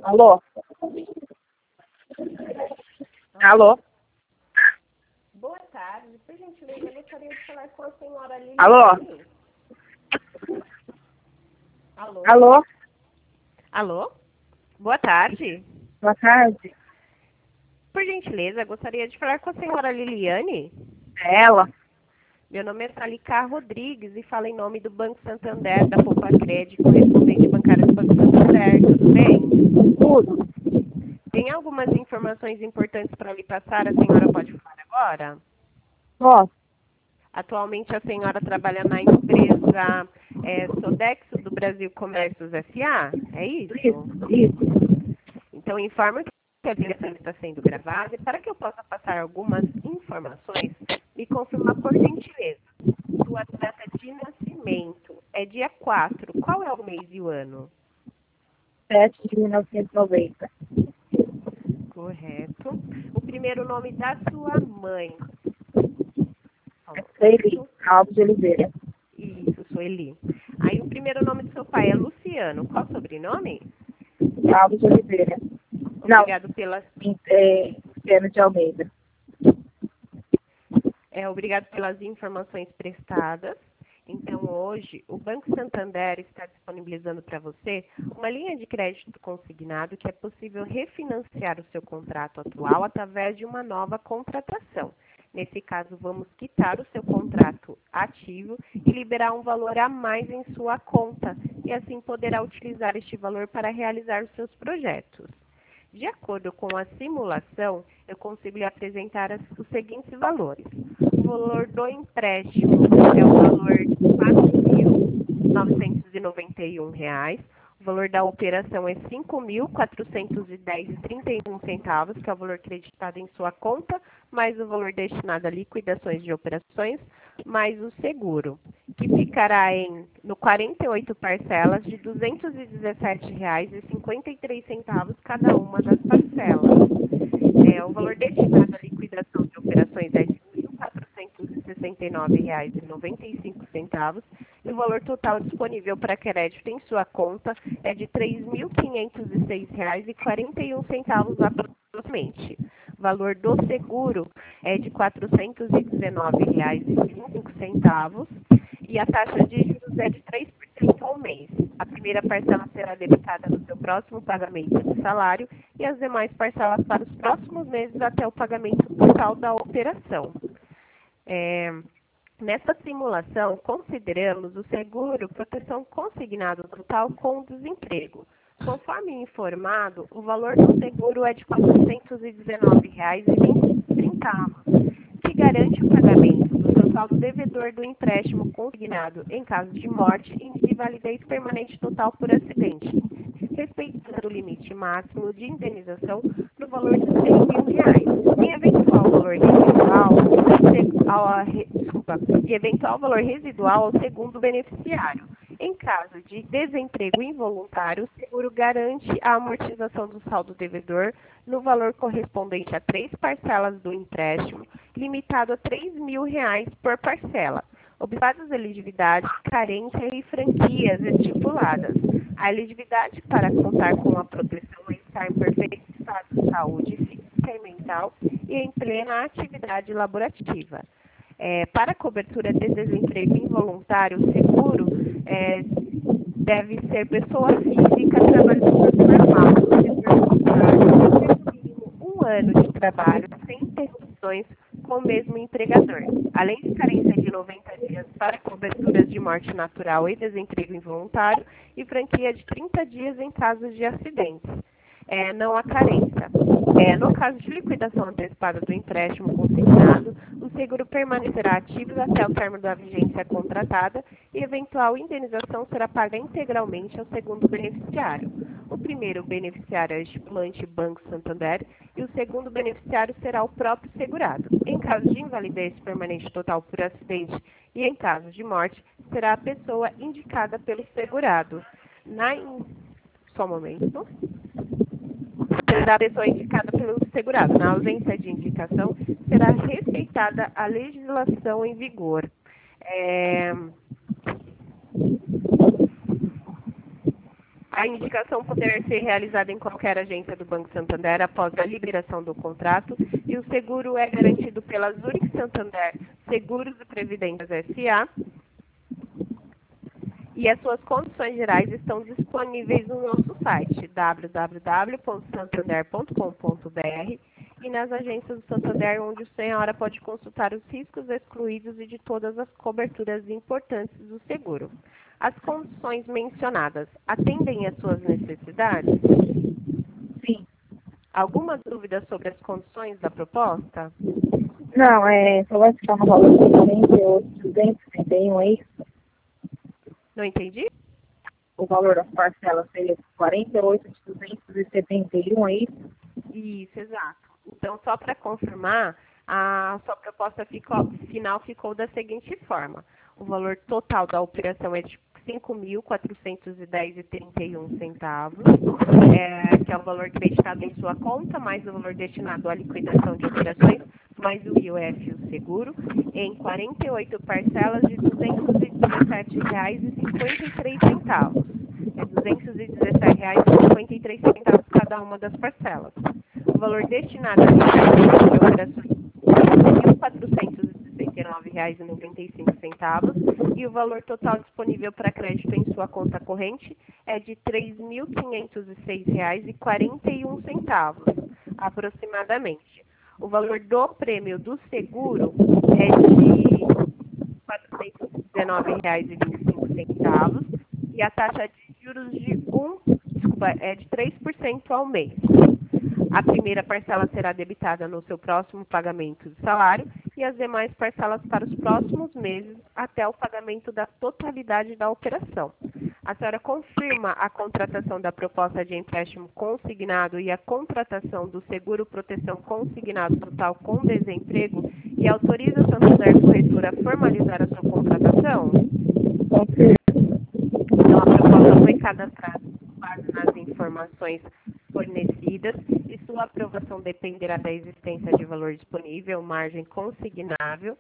Alô? Alô? Boa tarde. Por gentileza, eu gostaria de falar com a senhora Liliane. Alô? Alô? Alô? Alô? Boa tarde. Boa tarde. Por gentileza, eu gostaria de falar com a senhora Liliane. É ela? Meu nome é Thalika Rodrigues e falo em nome do Banco Santander, da Poupa Crédito, correspondente bancária do Banco Santander. Tudo bem? Tudo. Tem algumas informações importantes para lhe passar. A senhora pode falar agora? Posso? Atualmente a senhora trabalha na empresa Sodexo do Brasil Comércios S.A., é isso? Isso. Então informo que a ligação está sendo gravada e para que eu possa passar algumas informações, me confirma por gentileza. Sua data de nascimento é dia 4. Qual é o mês e o ano? 7 de 1990. Correto. O primeiro nome da sua mãe? Sueli Alves de Oliveira. Isso, Sueli. Aí o primeiro nome do seu pai é Luciano. Qual o sobrenome? Alves de Oliveira. Obrigado pelas... Luciano de Almeida. Obrigado pelas informações prestadas. Então, hoje, o Banco Santander está disponibilizando para você uma linha de crédito consignado que é possível refinanciar o seu contrato atual através de uma nova contratação. Nesse caso, vamos quitar o seu contrato ativo e liberar um valor a mais em sua conta, e assim poderá utilizar este valor para realizar os seus projetos. De acordo com a simulação, eu consigo lhe apresentar os seguintes valores. O valor do empréstimo é o valor de R$ 4.991. O valor da operação é R$ 5.410,31, que é o valor creditado em sua conta, mais o valor destinado a liquidações de operações, mais o seguro, que ficará no 48 parcelas de R$ 217,53 cada uma das parcelas. O valor destinado à liquidação de operações é de R$ 1.469,95 e o valor total disponível para crédito em sua conta é de R$ 3.506,41 aproximadamente. O valor do seguro é de R$ 419,25 e a taxa de juros é de 3% ao mês. A primeira parcela será debitada no seu próximo pagamento de salário e as demais parcelas para os próximos meses até o pagamento total da operação. Nessa simulação, consideramos o seguro proteção consignado total com desemprego. Conforme informado, o valor do seguro é de R$ 419,20, que garante o pagamento do total do devedor do empréstimo consignado em caso de morte e de invalidez permanente total por acidente, respeitando o limite máximo de indenização no valor de R$ 100.000, em eventual valor residual ao segundo beneficiário. Em caso de desemprego involuntário, o seguro garante a amortização do saldo devedor no valor correspondente a 3 parcelas do empréstimo, limitado a R$ 3.000 por parcela, observadas a elegibilidade, carência e franquias estipuladas. A elegibilidade para contar com a proteção é estar em perfeito estado de saúde física e mental e em plena atividade laborativa. Para a cobertura de desemprego involuntário, o seguro deve ser pessoa física trabalhadora normal, um ano de trabalho sem interrupções com o mesmo empregador, além de carência de 90 dias para coberturas de morte natural e desemprego involuntário e franquia de 30 dias em casos de acidentes. Não há carência. No caso de liquidação antecipada do empréstimo consignado, o seguro permanecerá ativo até o término da vigência contratada e eventual indenização será paga integralmente ao segundo beneficiário. O primeiro beneficiário é o estipulante Banco Santander e o segundo beneficiário será o próprio segurado. Em caso de invalidez permanente total por acidente e em caso de morte, será a pessoa indicada pelo segurado. Só um momento. Será a pessoa indicada pelo segurado. Na ausência de indicação, será respeitada a legislação em vigor. A indicação poder ser realizada em qualquer agência do Banco Santander após a liberação do contrato e o seguro é garantido pela Zurich Santander Seguros e Previdências S.A. E as suas condições gerais estão disponíveis no nosso site www.santander.com.br e nas agências do Santander, onde a senhora pode consultar os riscos excluídos e de todas as coberturas importantes do seguro. As condições mencionadas atendem às suas necessidades? Sim. Alguma dúvida sobre as condições da proposta? Não, só vai ficar no valor de 48.271, é isso? Não entendi? O valor das parcelas seria 48.271, é isso? Isso, exato. Então, só para confirmar, a sua proposta final ficou da seguinte forma. O valor total da operação é de R$ 5.410,31, que é o valor creditado em sua conta, mais o valor destinado à liquidação de operações, mais o IOF e o seguro, em 48 parcelas de R$ 217,53. É R$ 217,53 cada uma das parcelas. O valor destinado à liquidação de operações R$ 1.469,95 e o valor total disponível para crédito em sua conta corrente é de R$ 3.506,41, aproximadamente. O valor do prêmio do seguro é de R$ 419,25 e a taxa de juros é de 3% ao mês. A primeira parcela será debitada no seu próximo pagamento de salário e as demais parcelas para os próximos meses até o pagamento da totalidade da operação. A senhora confirma a contratação da proposta de empréstimo consignado e a contratação do seguro proteção consignado total com desemprego e autoriza a Santander Corretora a formalizar a sua contratação? Confirmo. Então, a proposta foi cadastrada com base nas informações fornecidas e sua aprovação dependerá da existência de valor disponível, margem consignável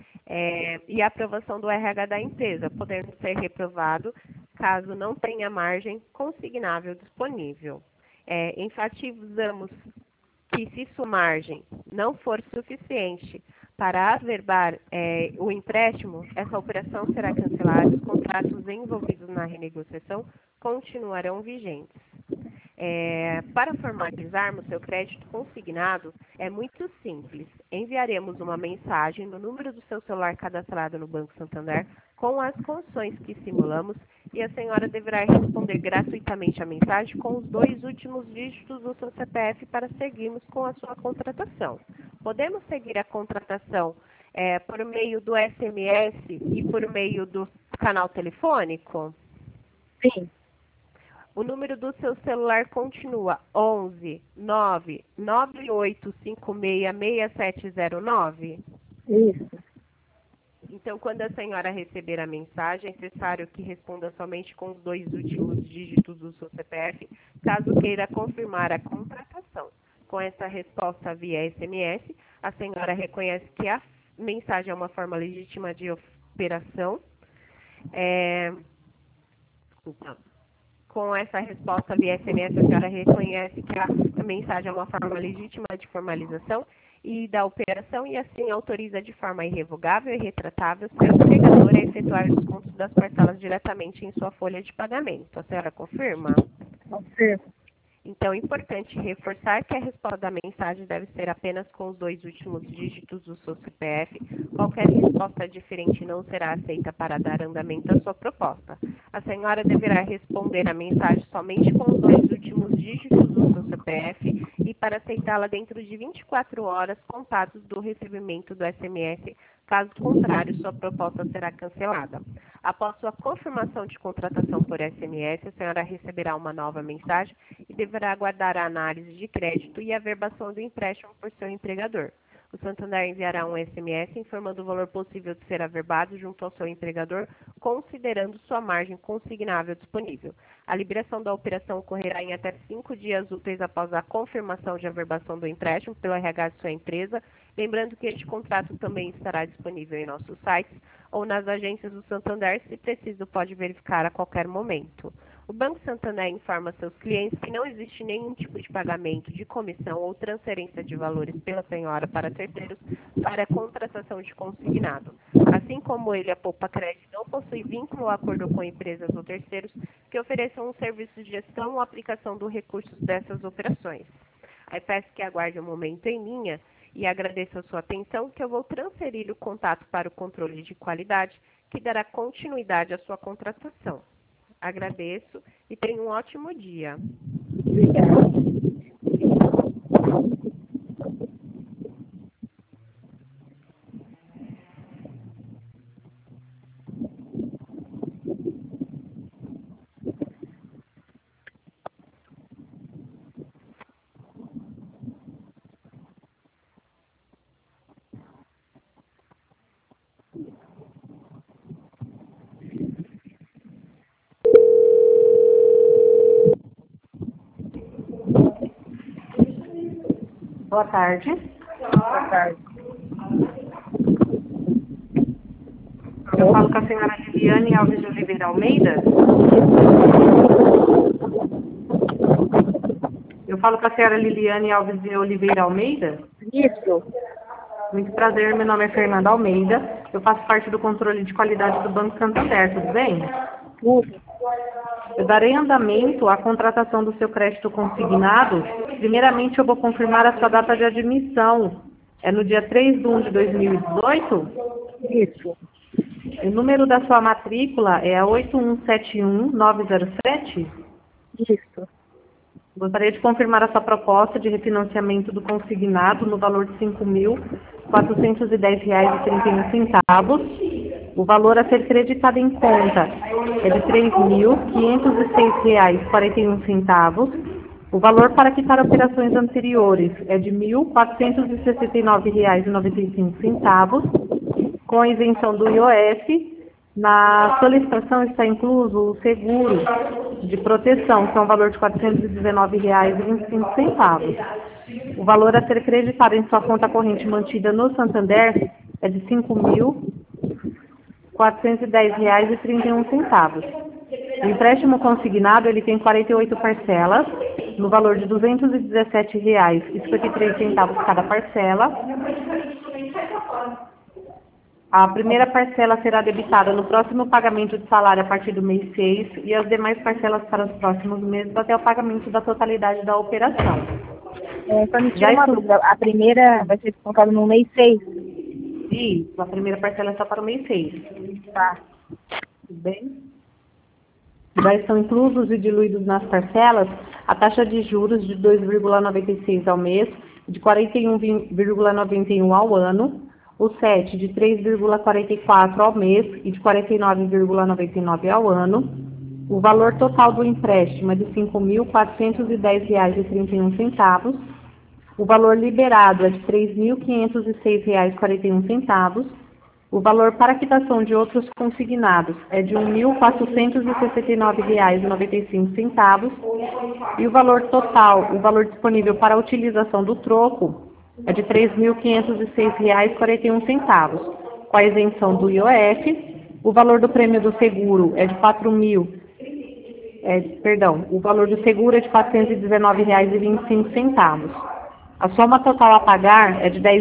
e a aprovação do RH da empresa, podendo ser reprovado caso não tenha margem consignável disponível. Enfatizamos que se sua margem não for suficiente para averbar o empréstimo, essa operação será cancelada e os contratos envolvidos na renegociação continuarão vigentes. Para formalizarmos seu crédito consignado, é muito simples. Enviaremos uma mensagem no número do seu celular cadastrado no Banco Santander com as condições que simulamos e a senhora deverá responder gratuitamente a mensagem com os 2 últimos dígitos do seu CPF para seguirmos com a sua contratação. Podemos seguir a contratação por meio do SMS e por meio do canal telefônico? Sim. O número do seu celular continua 11 9 9856 6709? Isso. Então, quando a senhora receber a mensagem, é necessário que responda somente com os 2 últimos dígitos do seu CPF, caso queira confirmar a contratação. Com essa resposta via SMS, a senhora reconhece que a mensagem é uma forma legítima de operação. Então, com essa resposta via SMS, a senhora reconhece que a mensagem é uma forma legítima de formalização e da operação e assim autoriza de forma irrevogável e retratável seu empregador a efetuar os descontos das parcelas diretamente em sua folha de pagamento. A senhora confirma? Confirmo. Então, é importante reforçar que a resposta da mensagem deve ser apenas com os 2 últimos dígitos do seu CPF. Qualquer resposta diferente não será aceita para dar andamento à sua proposta. A senhora deverá responder a mensagem somente com os 2 últimos dígitos do seu CPF e para aceitá-la dentro de 24 horas contados do recebimento do SMS. Caso contrário, sua proposta será cancelada. Após sua confirmação de contratação por SMS, a senhora receberá uma nova mensagem e deverá aguardar a análise de crédito e a averbação do empréstimo por seu empregador. O Santander enviará um SMS informando o valor possível de ser averbado junto ao seu empregador, considerando sua margem consignável disponível. A liberação da operação ocorrerá em até 5 dias úteis após a confirmação de averbação do empréstimo pelo RH de sua empresa Lembrando que este contrato também estará disponível em nossos sites ou nas agências do Santander, se preciso pode verificar a qualquer momento. O Banco Santander informa seus clientes que não existe nenhum tipo de pagamento de comissão ou transferência de valores pela penhora para terceiros para a contratação de consignado. Assim como ele, a Poupa Crédito não possui vínculo ou acordo com empresas ou terceiros que ofereçam um serviço de gestão ou aplicação dos recursos dessas operações. Aí peço que aguarde um momento em linha e agradeço a sua atenção, que eu vou transferir o contato para o controle de qualidade, que dará continuidade à sua contratação. Agradeço e tenha um ótimo dia. Obrigada. Boa tarde. Boa tarde. Eu falo com a senhora Liliane Alves de Oliveira Almeida. Eu falo com a senhora Liliane Alves de Oliveira Almeida. Isso. Muito prazer, meu nome é Fernanda Almeida. Eu faço parte do controle de qualidade do Banco Santander, tudo bem? Tudo. Eu darei andamento à contratação do seu crédito consignado. Primeiramente, eu vou confirmar a sua data de admissão. É no dia 3 de 1 de 2018? Isso. O número da sua matrícula é a 8171907? Isso. Gostaria de confirmar a sua proposta de refinanciamento do consignado no valor de R$ 5.410,31. O valor a ser creditado em conta é de R$ 3.506,41. O valor para quitar operações anteriores é de R$ 1.469,95. Com a isenção do IOF, na solicitação está incluso o seguro de proteção, que é um valor de R$ 419,25. O valor a ser creditado em sua conta corrente mantida no Santander é de R$ 5.410,31. O empréstimo consignado ele tem 48 parcelas, no valor de R$ 217,53 cada parcela. A primeira parcela será debitada no próximo pagamento de salário a partir do mês 6 e as demais parcelas para os próximos meses até o pagamento da totalidade da operação. Só me tira uma dúvida. A primeira vai ser descontada no mês 6. Isso, a primeira parcela é só para o mês 6. Tá. Tudo bem? Já estão inclusos e diluídos nas parcelas a taxa de juros de 2,96 ao mês, de 41,91 ao ano, o SET de 3,44 ao mês e de 49,99 ao ano. O valor total do empréstimo é de R$ 5.410,31. O valor liberado é de R$ 3.506,41. O valor para quitação de outros consignados é de R$ 1.469,95. E o valor total, o valor disponível para a utilização do troco, é de R$ 3.506,41. Com a isenção do IOF, o valor do prêmio do seguro é de o valor do seguro é de R$ 419,25. A soma total a pagar é de R$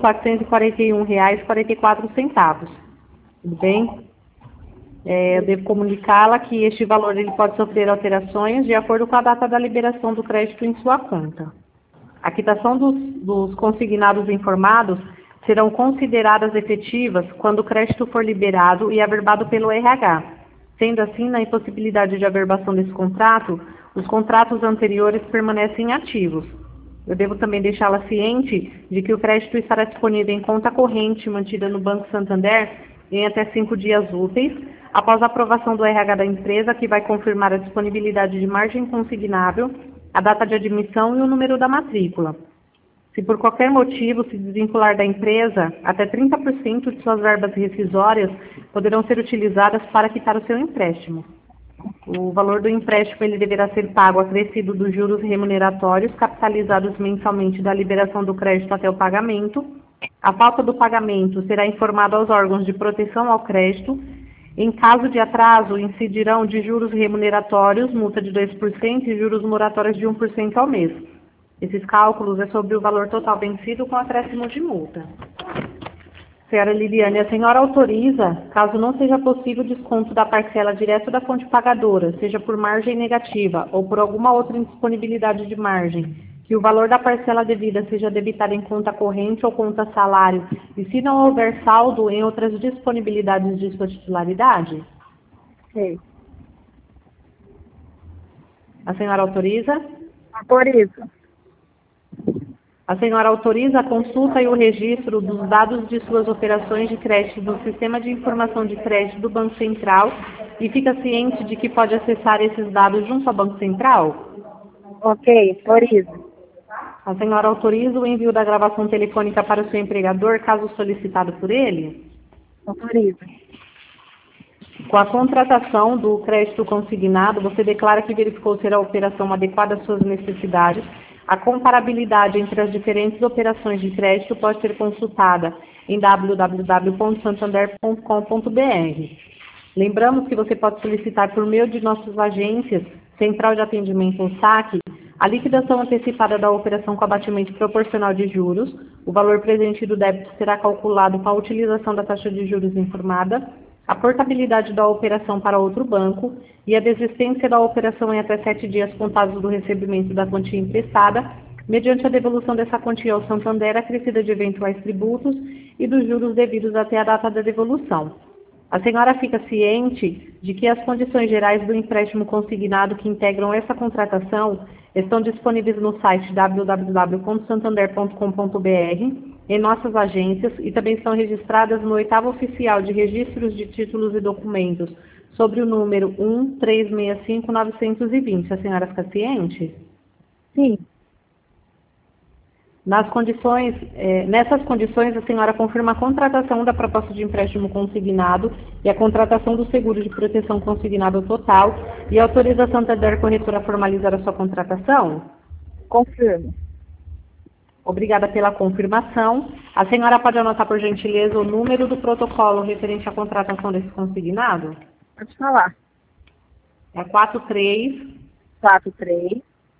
10.441,44. Tudo bem? Eu devo comunicá-la que este valor ele pode sofrer alterações de acordo com a data da liberação do crédito em sua conta. A quitação dos consignados informados serão consideradas efetivas quando o crédito for liberado e averbado pelo RH. Sendo assim, na impossibilidade de averbação desse contrato, os contratos anteriores permanecem ativos. Eu devo também deixá-la ciente de que o crédito estará disponível em conta corrente mantida no Banco Santander em até 5 dias úteis, após a aprovação do RH da empresa, que vai confirmar a disponibilidade de margem consignável, a data de admissão e o número da matrícula. Se por qualquer motivo se desvincular da empresa, até 30% de suas verbas rescisórias poderão ser utilizadas para quitar o seu empréstimo. O valor do empréstimo ele deverá ser pago acrescido dos juros remuneratórios capitalizados mensalmente da liberação do crédito até o pagamento, A falta do pagamento será informado aos órgãos de proteção ao crédito. Em caso de atraso, incidirão de juros remuneratórios, multa de 2% e juros moratórios de 1% ao mês. Esses cálculos é sobre o valor total vencido com acréscimo de multa. Senhora Liliane, a senhora autoriza, caso não seja possível o desconto da parcela direto da fonte pagadora, seja por margem negativa ou por alguma outra indisponibilidade de margem, que o valor da parcela devida seja debitado em conta corrente ou conta salário, e se não houver saldo em outras disponibilidades de sua titularidade? Sim. A senhora autoriza? Autorizo. A senhora autoriza a consulta e o registro dos dados de suas operações de crédito no Sistema de Informação de Crédito do Banco Central e fica ciente de que pode acessar esses dados junto ao Banco Central? Ok, autorizo. A senhora autoriza o envio da gravação telefônica para o seu empregador, caso solicitado por ele? Autorizo. Com a contratação do crédito consignado, você declara que verificou ser a operação adequada às suas necessidades. A comparabilidade entre as diferentes operações de crédito pode ser consultada em www.santander.com.br. Lembramos que você pode solicitar por meio de nossas agências, Central de Atendimento ou SAC, a liquidação antecipada da operação com abatimento proporcional de juros. O valor presente do débito será calculado com a utilização da taxa de juros informada, a portabilidade da operação para outro banco e a desistência da operação em até 7 dias contados do recebimento da quantia emprestada, mediante a devolução dessa quantia ao Santander acrescida de eventuais tributos e dos juros devidos até a data da devolução. A senhora fica ciente de que as condições gerais do empréstimo consignado que integram essa contratação estão disponíveis no site www.santander.com.br, em nossas agências, e também estão registradas no 8º Oficial de Registros de Títulos e Documentos, sobre o número 1365920. A senhora fica ciente? Sim. Nessas condições, a senhora confirma a contratação da proposta de empréstimo consignado e a contratação do seguro de proteção consignado total e autoriza a Santander Corretora a formalizar a sua contratação? Confirmo. Obrigada pela confirmação. A senhora pode anotar, por gentileza, o número do protocolo referente à contratação desse consignado? Pode falar. É 43 43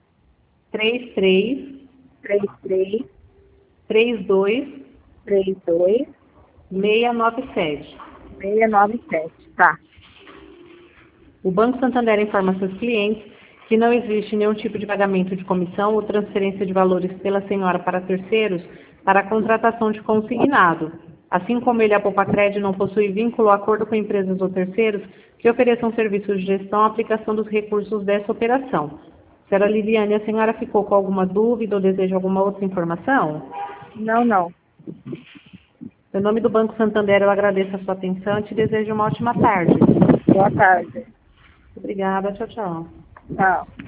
33 33 32 32 697. 697. Tá. O Banco Santander informa seus clientes que não existe nenhum tipo de pagamento de comissão ou transferência de valores pela senhora para terceiros para a contratação de consignado. Assim como ele, a Poupacred, não possui vínculo ou acordo com empresas ou terceiros que ofereçam serviços de gestão à aplicação dos recursos dessa operação. Senhora Liliane, a senhora ficou com alguma dúvida ou deseja alguma outra informação? Não. Em nome do Banco Santander, eu agradeço a sua atenção e te desejo uma ótima tarde. Boa tarde. Obrigada, tchau, tchau. Tchau.